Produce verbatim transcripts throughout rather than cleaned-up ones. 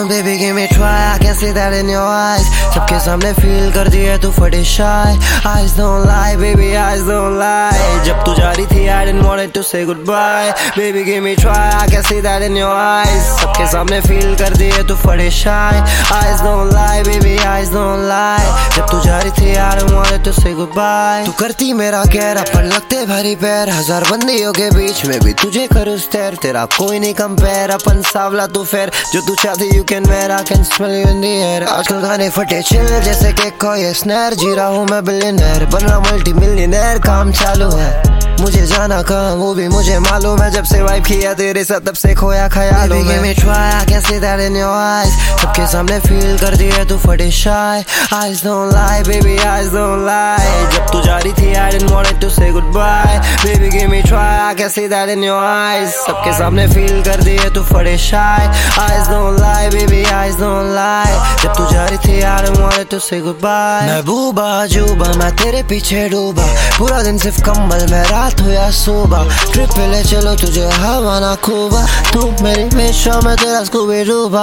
Baby give me try, I can see that in your eyes. सबके सामने feel कर दिए तू फटे shy. Eyes don't lie, baby eyes don't lie. जब तू जा रही थी I didn't want it to say goodbye. Baby give me try, I can see that in your eyes. सबके सामने feel कर दिए तू फटे shy. Eyes don't lie, baby eyes don't lie. जब तू जा रही थी I didn't want it to say goodbye. तू करती मेरा कहर अपन लगते भारी पैर. हजार बंदियों के बीच में भी तुझे करूँ स्टेयर. तेरा कोई नहीं कंपेयर, अपन सावला तू फेर. जो तू चाहती you can wear, I can smell you in the air. आजकल गाने फटे चिल जैसे कि कोई स्नैर. जी रहा हूँ मैं बिलियनर, बन रहा मल्टी मिलियनर. काम चालू है मुझे जाना कहाँ वो भी मुझे मालूम है. जब से वाइब किया तेरे साथ तब से खोया ख्यालों में. Give me try, I can see that in your eyes. सबके सामने feel कर दिए तू फटे shy. Eyes don't lie, baby eyes don't lie. जब तू जा रही थी I didn't want it to say goodbye. Baby give me try, I can see that in your eyes. सबके सामने feel कर दिए तू फटे shy. Eyes don't lie, baby eyes don't lie. जब तू जा रही थी I didn't want it to say goodbye. मैं बूबा जूबा मैं तेरे पीछे डूबा. पूरा दिन सिर्फ कंबल में रात हो या सुबह. ट्रिप पे ले चलो तुझे हवा ना खूबा. तू मेरी हमेशा में तेरा स्कूबी डूबा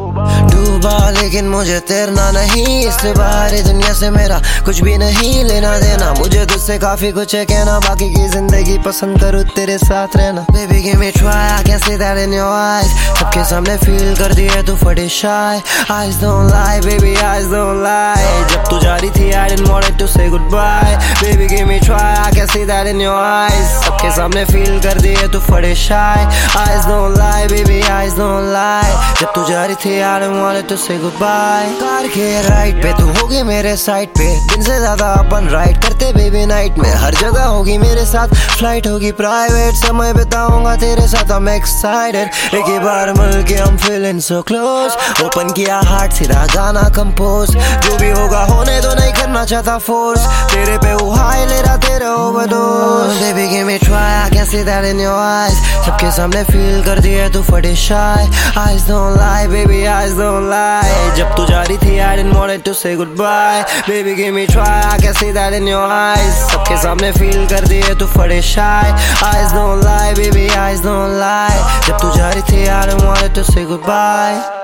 डूबा. लेकिन मुझे तैरना नहीं. इससे बाहर दुनिया से मेरा कुछ भी नहीं लेना देना. मुझे तुझसे काफी कुछ है कहना. बाकी की जिंदगी पसंद करूँ तेरे साथ रहना. Baby give me try, I can see that in your eyes. सबके सामने feel कर दिए तू फटे shy. Eyes don't lie, baby eyes don't lie. जब तू जा रही थी I didn't want it to say goodbye. Baby give me try, I can see that in your eyes. सबके सामने feel कर दिए तू फटे shy. Eyes don't lie, baby eyes don't lie. जब तू जा रही थी I didn't want it to say goodbye. Car के राइट पे तू होगी मेरे साइड पे. दिन से ज्यादा अपन राइड करते बेबी नाइट में. हर जगह होगी मेरे साथ फ्लाइट होगी प्राइवेट. समय बिताऊंगा तेरे साथ I'm excited. एक ही बार मिल के I'm feeling so close. Open किया हार्ट सीधा गाना कंपोज. जो भी होगा होने दो नहीं करना चाहता फोर्स. तेरे पे वो हाई ले रहा तेरे overdose. Baby give me try, I can see that in your eyes. सबके सामने feel कर दिए तू फटे shy. Eyes don't lie, baby eyes don't lie. जब तू जा रही थी I didn't want it to say goodbye. Baby give me try, I can see that in your eyes. सबके सामने feel कर दिए तू फटे shy. Eyes don't lie, baby eyes don't lie. जब तू जा रही थी I didn't want it to say goodbye.